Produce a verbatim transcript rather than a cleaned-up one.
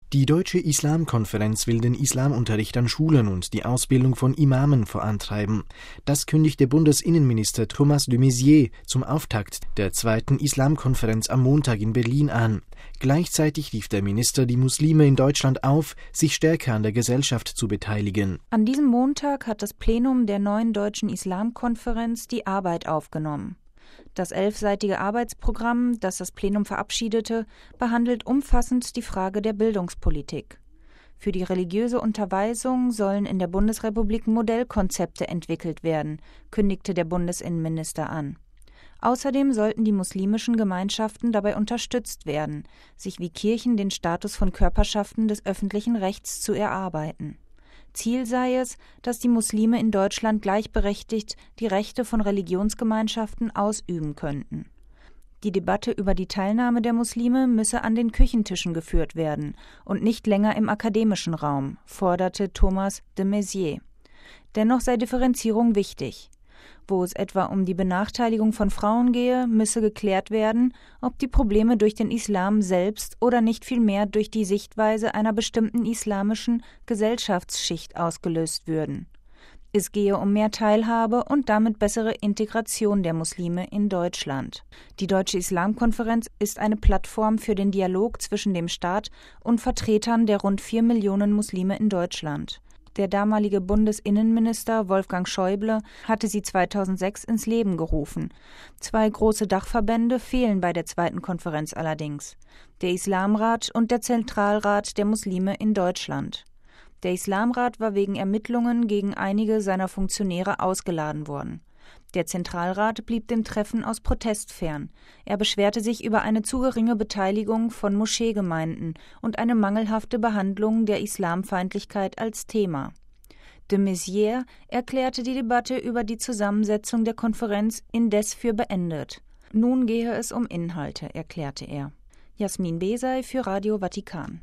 Die Deutsche Islamkonferenz will den Islamunterricht an Schulen und die Ausbildung von Imamen vorantreiben. Das kündigte Bundesinnenminister Thomas de Maizière zum Auftakt der zweiten Islamkonferenz am Montag in Berlin an. Gleichzeitig rief der Minister die Muslime in Deutschland auf, sich stärker an der Gesellschaft zu beteiligen. An diesem Montag hat das Plenum der neuen Deutschen Islamkonferenz die Arbeit aufgenommen. Das elfseitige Arbeitsprogramm, das das Plenum verabschiedete, behandelt umfassend die Frage der Bildungspolitik. Für die religiöse Unterweisung sollen in der Bundesrepublik Modellkonzepte entwickelt werden, kündigte der Bundesinnenminister an. Außerdem sollten die muslimischen Gemeinschaften dabei unterstützt werden, sich wie Kirchen den Status von Körperschaften des öffentlichen Rechts zu erarbeiten. Ziel sei es, dass die Muslime in Deutschland gleichberechtigt die Rechte von Religionsgemeinschaften ausüben könnten. Die Debatte über die Teilnahme der Muslime müsse an den Küchentischen geführt werden und nicht länger im akademischen Raum, forderte Thomas de Maizière. Dennoch sei Differenzierung wichtig. Wo es etwa um die Benachteiligung von Frauen gehe, müsse geklärt werden, ob die Probleme durch den Islam selbst oder nicht vielmehr durch die Sichtweise einer bestimmten islamischen Gesellschaftsschicht ausgelöst würden. Es gehe um mehr Teilhabe und damit bessere Integration der Muslime in Deutschland. Die Deutsche Islamkonferenz ist eine Plattform für den Dialog zwischen dem Staat und Vertretern der rund vier Millionen Muslime in Deutschland. Der damalige Bundesinnenminister Wolfgang Schäuble hatte sie zweitausendsechs ins Leben gerufen. Zwei große Dachverbände fehlen bei der zweiten Konferenz allerdings: der Islamrat und der Zentralrat der Muslime in Deutschland. Der Islamrat war wegen Ermittlungen gegen einige seiner Funktionäre ausgeladen worden. Der Zentralrat blieb dem Treffen aus Protest fern. Er beschwerte sich über eine zu geringe Beteiligung von Moscheegemeinden und eine mangelhafte Behandlung der Islamfeindlichkeit als Thema. De Maizière erklärte die Debatte über die Zusammensetzung der Konferenz indes für beendet. Nun gehe es um Inhalte, erklärte er. Jasmin Besey für Radio Vatikan.